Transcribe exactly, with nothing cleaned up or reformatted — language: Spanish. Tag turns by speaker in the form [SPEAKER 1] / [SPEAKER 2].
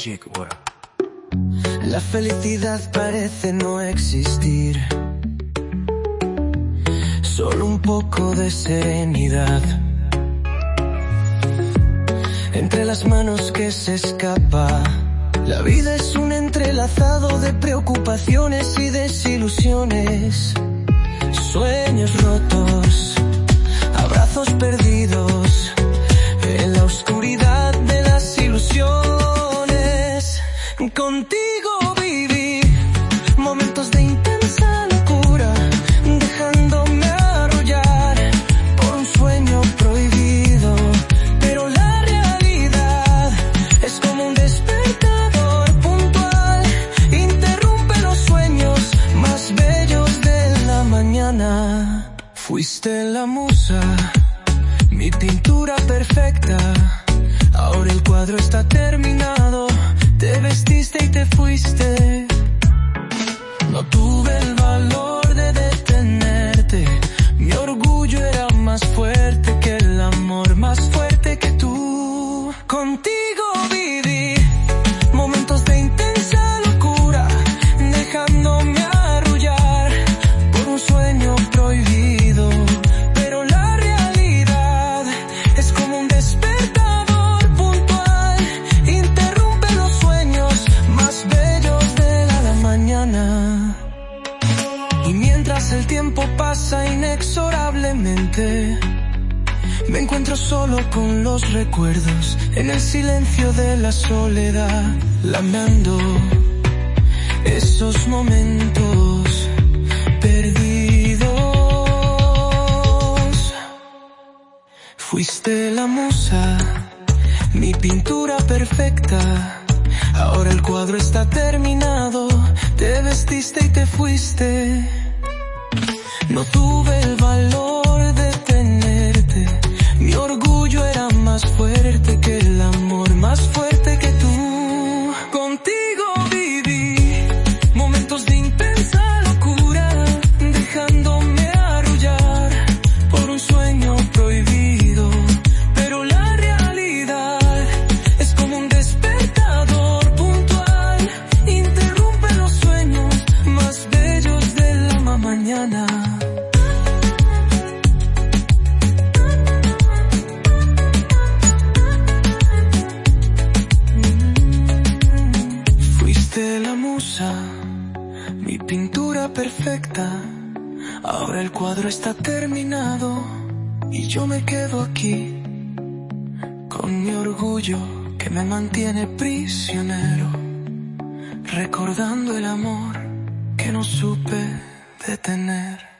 [SPEAKER 1] Magic World.
[SPEAKER 2] La felicidad parece no existir, solo un poco de serenidad entre las manos que se escapa. La vida es un entrelazado de preocupaciones y desilusiones, sueños rotos, abrazos perdidos en la oscuridad de las ilusiones. Contigo viví momentos de intensa locura, dejándome arrullar por un sueño prohibido, pero la realidad es como un despertador puntual, interrumpe los sueños más bellos de la mañana. Fuiste la musa, mi pintura perfecta, ahora el cuadro está terminado. Te vestiste y te fuiste. No tuve el valor de detenerte. Mi orgullo era más fuerte que el amor, más fuerte que tú. Contigo viví momentos de intensa locura, dejándome arrullar por un sueño prohibido, pero la realidad es como un despertador puntual, interrumpe los sueños más bellos de la mañana. Y mientras el tiempo pasa inexorablemente, me encuentro solo con los recuerdos en el silencio de la soledad, lameando esos momentos perdidos. Fuiste la musa, mi pintura perfecta, ahora el cuadro está terminado. Te vestiste y te fuiste. No tuve el valor de tenerte. Mi orgullo era más fuerte que el amor, más fuerte que tú. Contigo viví momentos de intensa locura, dejándome arrullar por un sueño prohibido, pero la realidad es como un despertador puntual, interrumpe los sueños más bellos de la mañana. Fuiste la musa, mi pintura perfecta, ahora el cuadro está terminado y yo me quedo aquí con mi orgullo que me mantiene prisionero, recordando el amor que no supe detener.